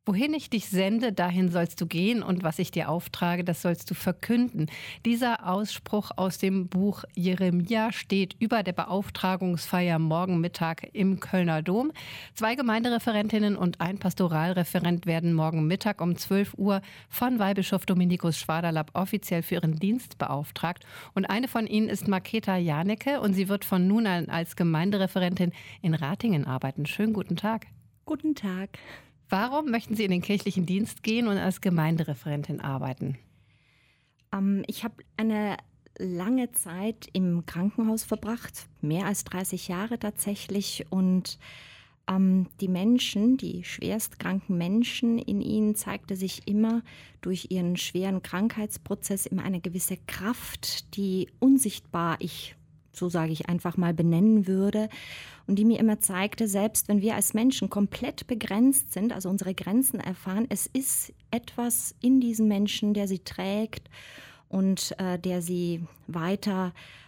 Wohin ich dich sende, dahin sollst du gehen und was ich dir auftrage, das sollst du verkünden. Dieser Ausspruch aus dem Buch Jeremia steht über der Beauftragungsfeier morgen Mittag im Kölner Dom. 2 Gemeindereferentinnen und ein Pastoralreferent werden morgen Mittag um 12 Uhr von Weihbischof Dominikus Schwaderlapp offiziell für ihren Dienst beauftragt. Und eine von ihnen ist Marketa Janecke und sie wird von nun an als Gemeindereferentin in Ratingen arbeiten. Schönen guten Tag. Guten Tag. Warum möchten Sie in den kirchlichen Dienst gehen und als Gemeindereferentin arbeiten? Ich habe eine lange Zeit im Krankenhaus verbracht, mehr als 30 Jahre tatsächlich. Und die Menschen, die schwerstkranken Menschen, in ihnen zeigte sich immer durch ihren schweren Krankheitsprozess immer eine gewisse Kraft, die unsichtbar so sage ich einfach mal, benennen würde und die mir immer zeigte, selbst wenn wir als Menschen komplett begrenzt sind, also unsere Grenzen erfahren, es ist etwas in diesem Menschen, der sie trägt und der sie weiter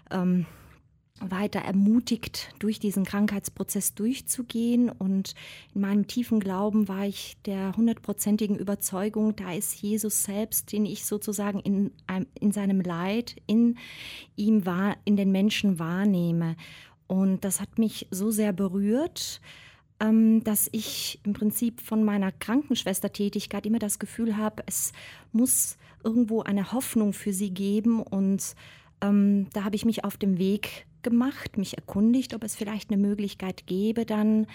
ermutigt, durch diesen Krankheitsprozess durchzugehen. Und in meinem tiefen Glauben war ich der 100%igen Überzeugung, da ist Jesus selbst, den ich sozusagen in seinem Leid, in den Menschen wahrnehme. Und das hat mich so sehr berührt, dass ich im Prinzip von meiner Krankenschwestertätigkeit immer das Gefühl habe, es muss irgendwo eine Hoffnung für sie geben. Und da habe ich mich auf dem Weg gemacht, mich erkundigt, ob es vielleicht eine Möglichkeit gäbe, dann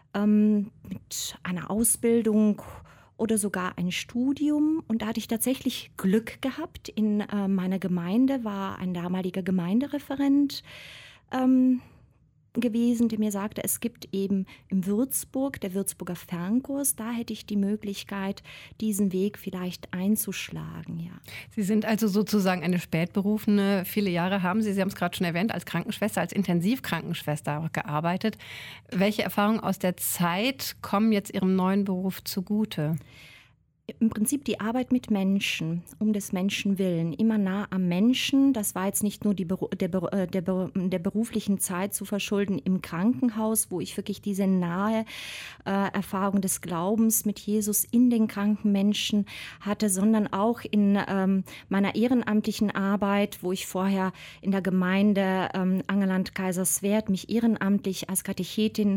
mit einer Ausbildung oder sogar ein Studium. Und da hatte ich tatsächlich Glück gehabt. In meiner Gemeinde war ein damaliger Gemeindereferent gewesen, der mir sagte, es gibt eben in Würzburg, der Würzburger Fernkurs, da hätte ich die Möglichkeit, diesen Weg vielleicht einzuschlagen, ja. Sie sind also sozusagen eine Spätberufene. Viele Jahre haben Sie haben es gerade schon erwähnt, als Krankenschwester, als Intensivkrankenschwester gearbeitet. Welche Erfahrungen aus der Zeit kommen jetzt Ihrem neuen Beruf zugute? Im Prinzip die Arbeit mit Menschen, um des Menschen willen, immer nah am Menschen. Das war jetzt nicht nur der beruflichen Zeit zu verschulden im Krankenhaus, wo ich wirklich diese nahe Erfahrung des Glaubens mit Jesus in den kranken Menschen hatte, sondern auch in meiner ehrenamtlichen Arbeit, wo ich vorher in der Gemeinde Angerland-Kaiserswerth mich ehrenamtlich als Katechetin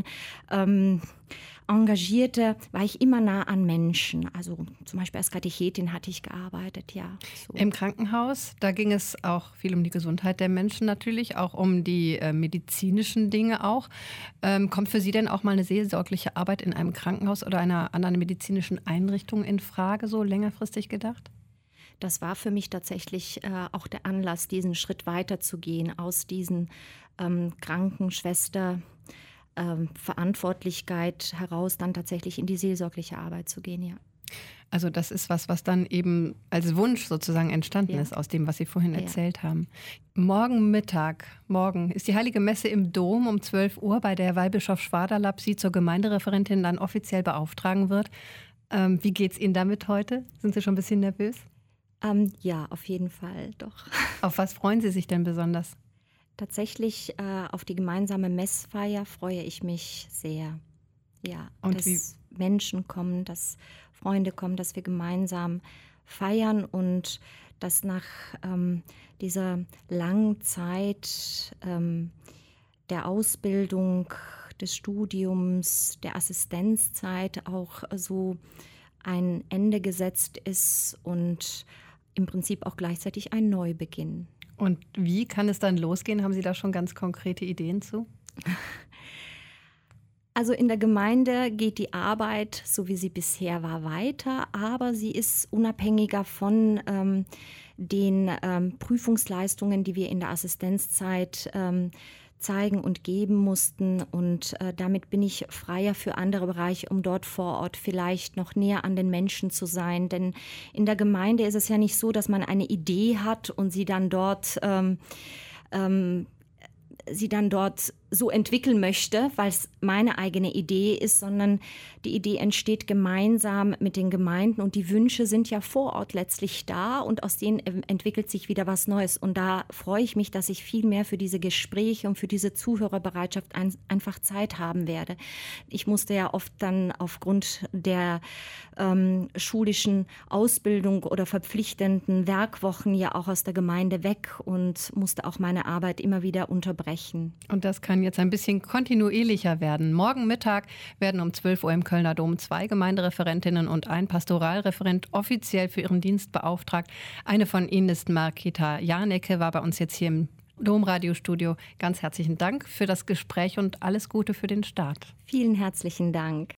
engagierte, war ich immer nah an Menschen. Also zum Beispiel als Katechetin hatte ich gearbeitet, ja. So. Im Krankenhaus, da ging es auch viel um die Gesundheit der Menschen natürlich, auch um die medizinischen Dinge auch. Kommt für Sie denn auch mal eine seelsorgliche Arbeit in einem Krankenhaus oder einer anderen medizinischen Einrichtung in Frage, so längerfristig gedacht? Das war für mich tatsächlich auch der Anlass, diesen Schritt weiterzugehen, aus diesen Krankenschwester Verantwortlichkeit heraus, dann tatsächlich in die seelsorgliche Arbeit zu gehen, ja. Also das ist was dann eben als Wunsch sozusagen entstanden ist, aus dem, was Sie vorhin erzählt haben. Morgen ist die Heilige Messe im Dom um 12 Uhr, bei der Weihbischof Schwaderlapp Sie zur Gemeindereferentin dann offiziell beauftragen wird. Wie geht's Ihnen damit heute? Sind Sie schon ein bisschen nervös? Ja, auf jeden Fall, doch. Auf was freuen Sie sich denn besonders? Tatsächlich auf die gemeinsame Messfeier freue ich mich sehr. Ja, und dass Menschen kommen, dass Freunde kommen, dass wir gemeinsam feiern und dass nach dieser langen Zeit der Ausbildung, des Studiums, der Assistenzzeit auch so ein Ende gesetzt ist und im Prinzip auch gleichzeitig ein Neubeginn. Und wie kann es dann losgehen? Haben Sie da schon ganz konkrete Ideen zu? Also in der Gemeinde geht die Arbeit, so wie sie bisher war, weiter, aber sie ist unabhängiger von den Prüfungsleistungen, die wir in der Assistenzzeit zeigen und geben mussten. Und damit bin ich freier für andere Bereiche, um dort vor Ort vielleicht noch näher an den Menschen zu sein. Denn in der Gemeinde ist es ja nicht so, dass man eine Idee hat und sie dann dort sie dann dort so entwickeln möchte, weil es meine eigene Idee ist, sondern die Idee entsteht gemeinsam mit den Gemeinden und die Wünsche sind ja vor Ort letztlich da und aus denen entwickelt sich wieder was Neues. Und da freue ich mich, dass ich viel mehr für diese Gespräche und für diese Zuhörerbereitschaft einfach Zeit haben werde. Ich musste ja oft dann aufgrund der schulischen Ausbildung oder verpflichtenden Werkwochen ja auch aus der Gemeinde weg und musste auch meine Arbeit immer wieder unterbrechen. Und das kann jetzt ein bisschen kontinuierlicher werden. Morgen Mittag werden um 12 Uhr im Kölner Dom 2 Gemeindereferentinnen und ein Pastoralreferent offiziell für ihren Dienst beauftragt. Eine von ihnen ist Marketa Janecke, war bei uns jetzt hier im Domradiostudio. Ganz herzlichen Dank für das Gespräch und alles Gute für den Start. Vielen herzlichen Dank.